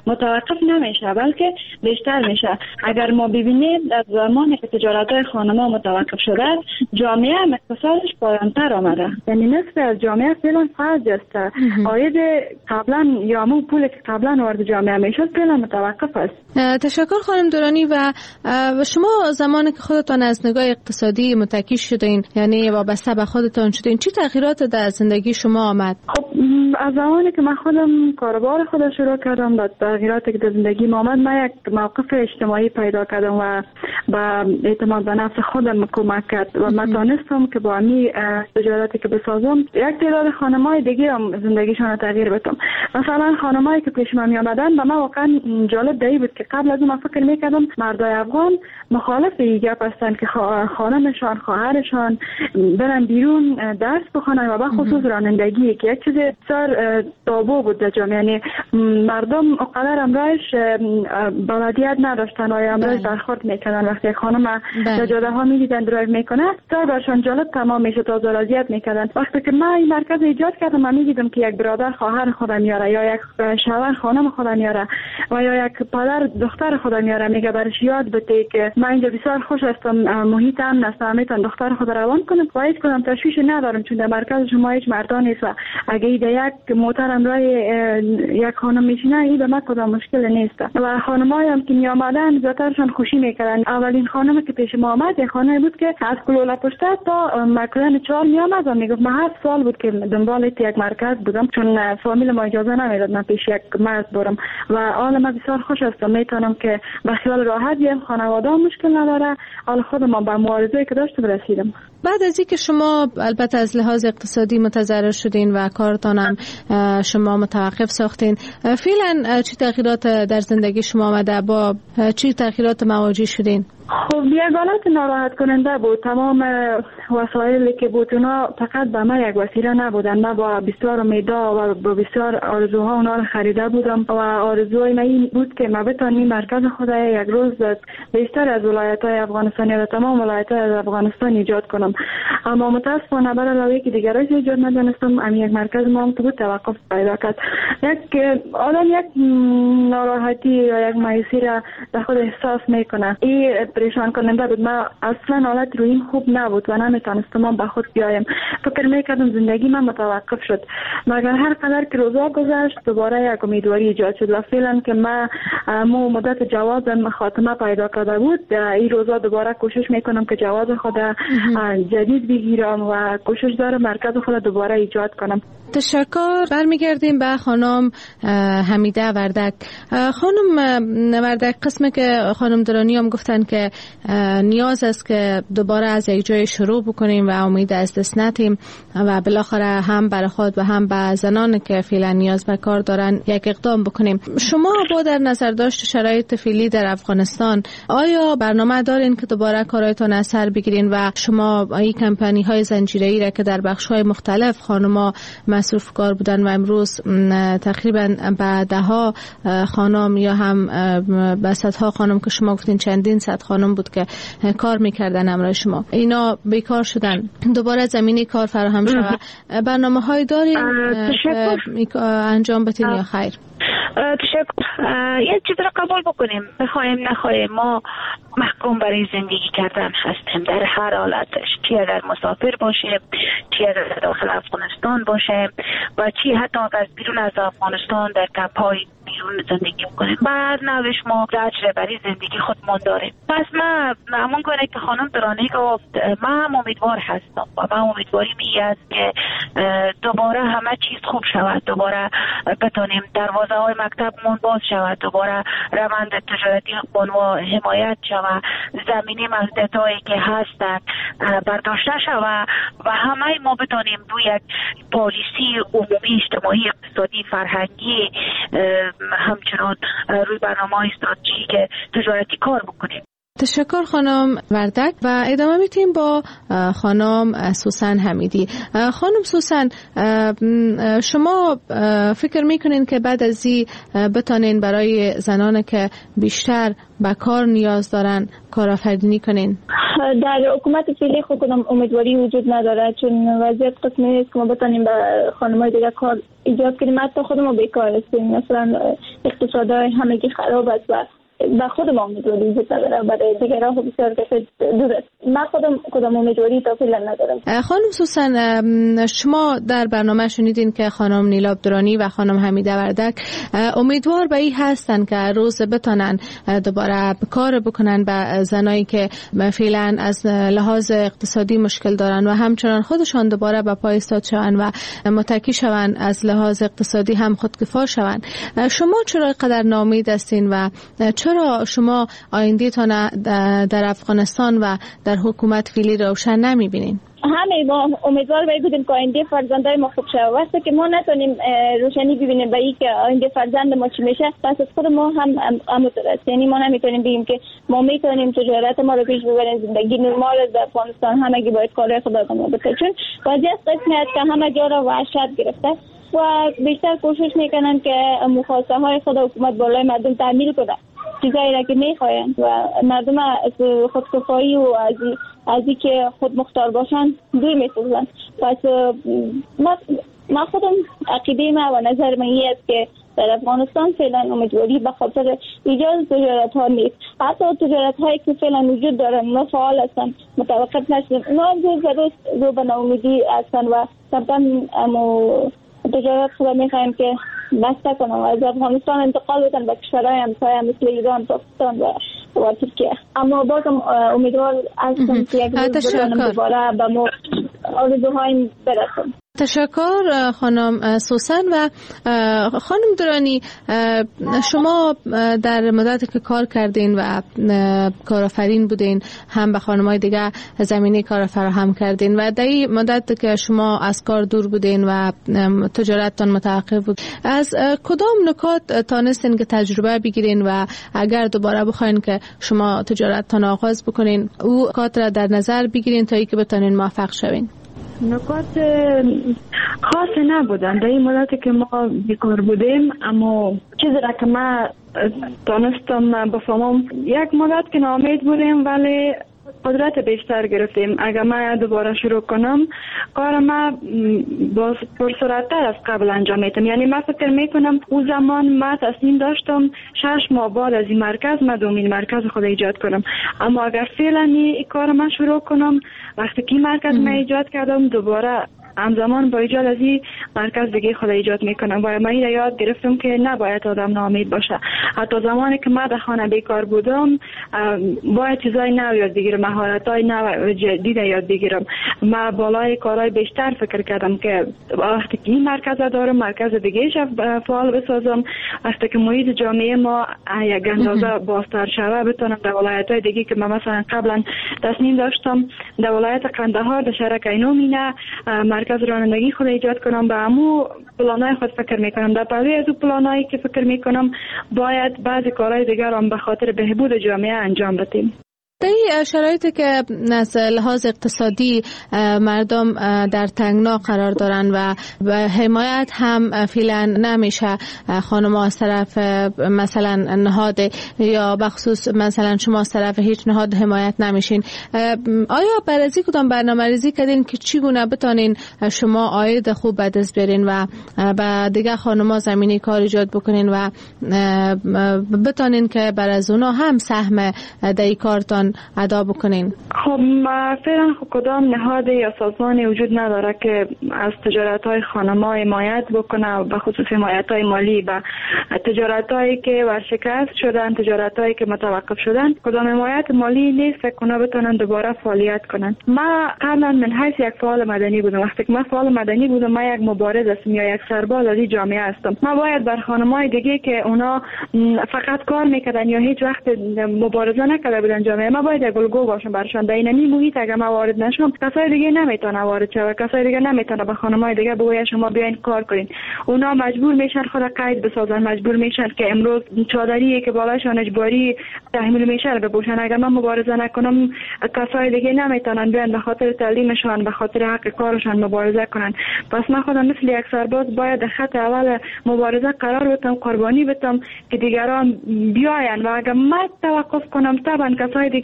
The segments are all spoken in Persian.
متوقف نمیشه بلکه بیشتر میشه. اگر ما ببینیم در زمانی که تجارت‌های خانم‌ها متوقف شده جامعه هم اقتصادش پایان‌تر آمده، یعنی نصف از جامعه فعلا خرج است. عاید قبلا یا همون پولی که قبلا وارد جامعه میشد فعلا متوقف است. تشکر خانم درانی. و شما زمانی که خودتان از نگاه اقتصادی متکی شدین، یعنی وابسته به خودتان شدین، چی تغییرات در زندگی شما آمد؟ خب از زمانی که من خودم کاروبار خودم شروع کردم، با تغییراتی که در زندگی ما آمد، من یک موقف اجتماعی پیدا کردم و با اعتماد به نفس خودم کمک کرد و من تانستم که با همین تجارتی که بسازم یک تعداد خانم‌های دیگه هم زندگیشون رو تغییر بدم. مثلا خانمایی که پیش من می آمدن و من واقعا جالب دی بود که قبل از اون فکر می‌کردم مردای افغان مخالف این گپ هستن که خانمشان خواهرشان برن بیرون درس بخونن و به خصوص رانندگی که یک چیز بسیار تابو بود در جامعه. یعنی مردم اقدر امرایش بلدیت نداشتن و امرایش برخورد میکنن. وقتی خانم در جاده ها میدیدن درایو میکنه بسیار برشان جالب تمام میشه تا اذیت میکردن. وقتی که من این مرکز ایجاد کردم من میدیدم که یک برادر خواهر خودم میاره یا یک شوهر خانم خودم میاره و یا یک پدر دختر خودم میاره، میگه برش یاد بده که من اینجا بسیار خوش هستم، محیط امن است، میتونم دختر خود روان کنم و هیچ کدام تشویش ندارم چون در مرکز شما هیچ مردان نیست و اگه یک محترم رای یک خانم میشینه این به من کدام مشکل نیست. و خانمایی هم که می آمدن زیادترشان خوشی میکردن. اولین خانمی که پیش ما آمد یک خانمی بود که از کلوله پشته تا مکران 4 می آمد و میگفت من 7 سال بود که دنبال یک مرکز بودم چون فامیل ما اجازه نمیداد من پیش یک مرد برم و حال من بسیار خوش هستم، میتونم که به خیال راحت بیام، خانواده مشکل نداره، حال خودم با معارضه‌ای که داشتم رسیدم. بعد از اینکه شما البته از لحاظ اقتصادی متضرر شدین و کارتان هم شما متوقف ساختین، فعلا چه تغییرات در زندگی شما آمده؟ با چه تغییرات مواجه شدین؟ خب یک حالت ناراحت کننده بود. تمام وسایلی که بود اونا فقط به من یک وسیله نبودن. من با بسیار امیدها و با بسیار آرزوها اونا رو خریده بودم و آرزوهای من این بود که من بتونم مرکز خود یک روز بیشتر از ولایت‌های افغانستان یا تمام ولایت‌های از افغانستان ایجاد کنم. اما متاسفانه برای علاوه که دیگرش ایجاد ندانستم، همین یک مرکز ما هم تو توقف پیدا کرد. یک ناراحتی یا یک مایوسی را در خود احساس میکنه. این پریشان کننده بود. من اصلا حالت رویم خوب نبود و نمیتونستم به خود بیایم. فکر میکردم زندگی من متوقف شد، مگر هر قدر که روزا گذشت دوباره یک امیدواری ایجاد شد و فعلا که من مدت جوازم خاتمه پیدا کرده بود، این روزا دوباره کوشش میکنم که جواز خود جدید بگیرم و کوشش دارم مرکز خود دوباره ایجاد کنم. تشکر. برمیگردیم به خانم حمیده وردک. خانم وردک، قسمی که خانم درانی هم گفتن که نیاز است که دوباره از یک جای شروع بکنیم و امید از دست ندیم و بالاخره هم برای خود و هم به زنان که فعلا نیاز به کار دارن یک اقدام بکنیم. شما با در نظر داشت شرایط فعلی در افغانستان آیا برنامه دارین که دوباره کارایتان از سر بگیرین و شما این کمپانی های زنجیره‌ای را که در بخش های مختلف خانم‌ها مصروف کار بودن و امروز تقریبا به ده‌ها خانم یا هم به صدها خانم که شما گفتین چندین صد خانم بود که کار میکردن همراه شما، اینا بیکار شدن، دوباره زمینه کار فراهم شود، برنامه‌های دارین انجام بدین یا خیر؟ تشکر. یک چیز را قبول بکنیم، بخوایم نخواهیم ما محکوم برای زندگی کردن هستیم در هر حالتش، چی اگر مسافر باشیم، چی اگر داخل افغانستان باشیم و چی حتی از بیرون از افغانستان در کمپ‌های بیرون زندگی کنیم. بعد نوش ما زجر برای زندگی خودمون داریم. پس من همون گونه که خانم درانی گفت من امیدوار هستم و من امیدواری می است که دوباره همه چیز خوب شود، دوباره بتونیم دروازه های مکتبمون باز شود، دوباره روند تجارتی خودمون حمایت شود، زمینی محدودیتایی که هستند برداشته شود و همه ما بتونیم روی یک پالیسی عمومی اجتماعی اقتصادی فرهنگی همچنان روی برنامه‌های استراتژیک تجارتی کار بکنیم. تشکر خانم وردک و ادامه میتیم با خانم سوسن حمیدی. خانم سوسن، شما فکر میکنین که بعد از این بتانین برای زنان که بیشتر به کار نیاز دارن کارآفرینی کنین؟ در حکومت فعلی خود کدام امیدواری وجود نداره، چون وضعیت قسمی است که ما بتانیم به خانم‌های دیگه کار ایجاد کنیم. حتی خود ما بیکار هستیم، مثلا اقتصادهای همگی خراب است و به خود ما امیدواری وجود نداره، برای دیگران خود بسیار کسی دور است. من خودم کدام امیدواری تا فعلا ندارم. خانم سوسن، شما در برنامه شنیدین که خانم نیلا عبدرانی و خانم حمیده وردک امیدوار به این هستن که روز بتونن دوباره کار بکنن به زنایی که فعلا از لحاظ اقتصادی مشکل دارن و همچنان خودشان دوباره به پای ایستاد شوند و متکی شوند، از لحاظ اقتصادی هم خودکفا شوند. شما چرا قدر ناامید هستین و چرا شما آینده‌تان در افغانستان و در حکومت فعلی روشن نمی‌بینین؟ همه ما امیدوار بودیم که آینده فرزندای ما خوب شه. وقتی که ما نتونیم روشنی ببینیم به این که آینده فرزند ما چی میشه، پس از خود ما هم همونطور است. یعنی ما نمیتونیم بگیم که ما میتونیم تجارت ما رو پیش ببریم، زندگی نرمال در افغانستان همگی باید کارهای خود ما بکنه، چون وضعیت قسمی است که همه جا را وحشت گرفته و بیشتر کوشش میکنن که مخواستهای های خود حکومت بالای مردم تعمیل کنه، چیزایی را که میخواین و مردم از خودکفایی و از این که خود مختار باشن دور میسازن. پس ما خودم عقیده ما و نظر من این است که در افغانستان فعلا امیدواری به خاطر ایجاد تجارت ها نیست. حتی تجارت هایی که فعلا وجود دارن اونا فعال هستن، متوقف نشدن، اونا روز به روز رو به ناامیدی هستن و طبعا تجارت خدا میخوایم که بسته کنم و از افغانستان انتقال بدن به کشورهای همسایه مثل ایران، پاکستان و ترکیه. اما بازم امیدوار هستم که یک روز بتونم دوباره به ما آرزوهایم برسم. تشکر خانم سوسن. و خانم درانی، شما در مدتی که کار کردین و کارآفرین بودین، هم به خانم‌های دیگه زمینه کار فراهم کردین و در این مدت که شما از کار دور بودین و تجارتتان متوقف بود، از کدام نکات تانستین که تجربه بگیرین و اگر دوباره بخواین که شما تجارتتان آغاز بکنین، او نکات را در نظر بگیرین تا اینکه بتونین موفق شوین؟ نکات خاصی نبودن در این مدتی که ما بیکار بودیم، اما چیزی را که من دانستم بفهمم، یک مدت که ناامید بودیم ولی قدرت بیشتر گرفتیم. اگر من دوباره شروع کنم کار ما باز پرسرعتر از قبل انجام میدم. یعنی من فکر میکنم اون زمان من تصمیم داشتم 6 ماه بعد از این مرکز من دومین مرکز خود ایجاد کنم، اما اگر فعلا این کار من شروع کنم، وقتی که مرکز من ایجاد کردم دوباره همزمان با ایجاد از این مرکز دیگه خود ایجاد میکنم و من یاد گرفتم که نباید آدم ناامید باشه. حتی زمانی که من در خانه بیکار بودم باید چیزای نو یاد بگیرم، مهارت‌های نو جدید یاد بگیرم. من بالای کارهای بیشتر فکر کردم که وقتی که این مرکز دارم مرکز دیگه فعال بسازم، وقتی که محیط جامعه ما یک اندازه بازتر شوه بتونم در ولایت‌های دیگه که من مثلا قبلا تصمیم داشتم در ولایت قندهار در شهر کینومینه مرکز رانندگی خود ایجاد کنم، به همو پلانای خود فکر میکنم. در پهلوی از اون پلانایی که فکر میکنم باید بعضی کارهای دیگر هم به خاطر بهبود جامعه انجام بدیم. در شرایطی که از لحاظ اقتصادی مردم در تنگنا قرار دارن و حمایت هم فعلا نمیشه خانم از طرف مثلا نهاد یا بخصوص مثلا شما از طرف هیچ نهاد حمایت نمیشین، آیا برای کدام برنامه‌ریزی کردین که چگونه بتونین شما عاید خوب به دست بیارین و به دیگه خانم‌ها زمینه کار ایجاد بکنین و بتونین که برای اونا هم سهم در کارتان ادا بکنین؟ خب فعلا کدام نهاد یا سازمانی وجود نداره که از تجارت‌های خانم‌ها حمایت بکنه، به خصوص حمایت‌های مالی و تجارت‌هایی که ورشکست شدن، تجارت‌هایی که متوقف شدن. کدام حمایت مالی نیست فکر کنم بتونن دوباره فعالیت کنن. ما قبلا من حیث یک فعال مدنی بودم، وقتی که من فعال مدنی بودم من یک مبارز هستم یا یک سرباز از جامعه هستم. ما باید بر خانم‌های دیگه که اونا فقط کار میکردن یا هیچ وقت مبارزه نکرده بودن جامعه، ما باید گلگو باشم برشان. در این محیط اگر ما وارد نشم کسای دیگه نمیتونه وارد شه، کسای دیگه نمیتونه به خانم‌های دیگه بگه شما بیاین کار کنین. اونا مجبور میشن خود قید بسازن، مجبور میشن که امروز چادری که بالاشون اجباری تحمیل میشه رو بپوشن. اگر من مبارزه نکنم کسای دیگه نمیتونن بیان به خاطر تعلیمشون، به خاطر حق کارشون مبارزه کنن. پس من خودم مثل یک سرباز باید خط اول مبارزه قرار بدم، قربانی بدم که دیگران بیاین و اگر من توقف کنم طبعا کسای دیگه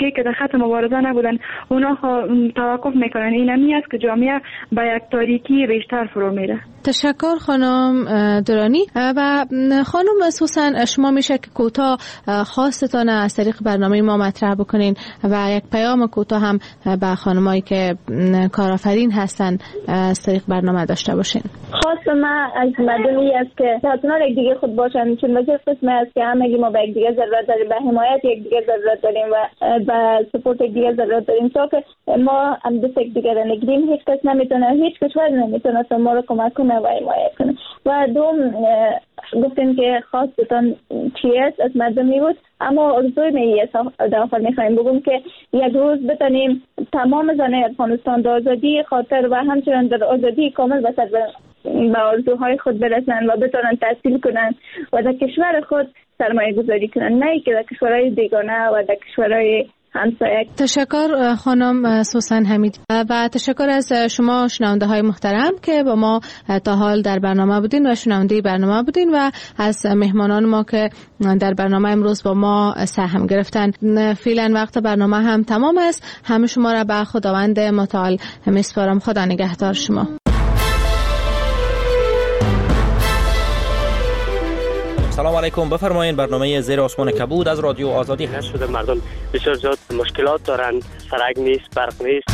دیگه که در خط مبارزه نبودن اونا توقف میکنن. این همی است که جامعه به یک تاریکی بیشتر فرو میره. تشکر خانم درانی. و خانم سوسن، شما میشه که کوتاه خواستتان از طریق برنامه ما مطرح بکنین و یک پیام کوتاه هم به خانمایی که کارآفرین هستن از طریق برنامه داشته باشین. خواست من از مردمی است که حتما یک دیگه خود باشن، چون وجه قسم است که همگی ما به یک دیگه ضرورت داریم، به حمایت یک دیگه ضرورت داریم و به سپورت یک دیگه ضرورت داریم. تا که ما هم دست یک دیگه را نگیریم هیچ کس نمیتونه، هیچ کشور نمیتونه ما رو کمک کنه و حمایت کنه. و دوم گفتیم که خواستتان چی است از مردمی بود، اما ارزوی میه در آخر میخوایم بگم که یک روز بتانیم تمام زنای افغانستان در آزادی خاطر و همچنان در آزادی کامل به آرزوهای خود برسن و بتانن تحصیل کنن و در کشور خود سرمایه گذاری کنن، نه که در کشورهای بیگانه و در کشورهای همسایه. تشکر خانم سوسن حمیدی و تشکر از شما شنونده های محترم که با ما تا حال در برنامه بودین و شنونده برنامه بودین و از مهمانان ما که در برنامه امروز با ما سهم گرفتن. فعلا وقت برنامه هم تمام است. همه شما را به خداوند متعال میسپارم. خدا نگهدار شما. سلام علیکم، بفرمایید. برنامه زیر آسمان کبود از رادیو آزادی هست. شده مردم بسیار زیاد مشکلات دارن، سرک نیست، برق نیست.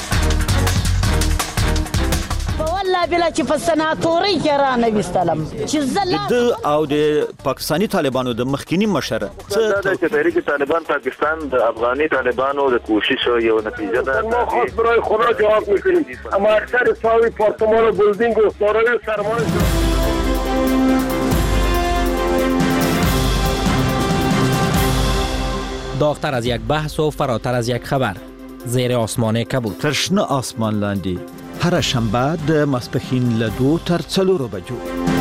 والله بلا چې په سناتوري کې را نه وستلم چې د او د پاکستانی طالبانو د مخکینی مشر د تحریک طالبان پاکستان د افغاني طالبانو د کوشش یو نتیجه ده. ما خود برای خدا جواب میکنیم، اما اکثر ساوی پارتمان و بلدینگ و سارای سرمایه داغتر از یک بحث و فراتر از یک خبر. زیر آسمان کبود. ترشنه آسمان لاندی هر شنبه د ماسپښین له 2 تر 4 بجو.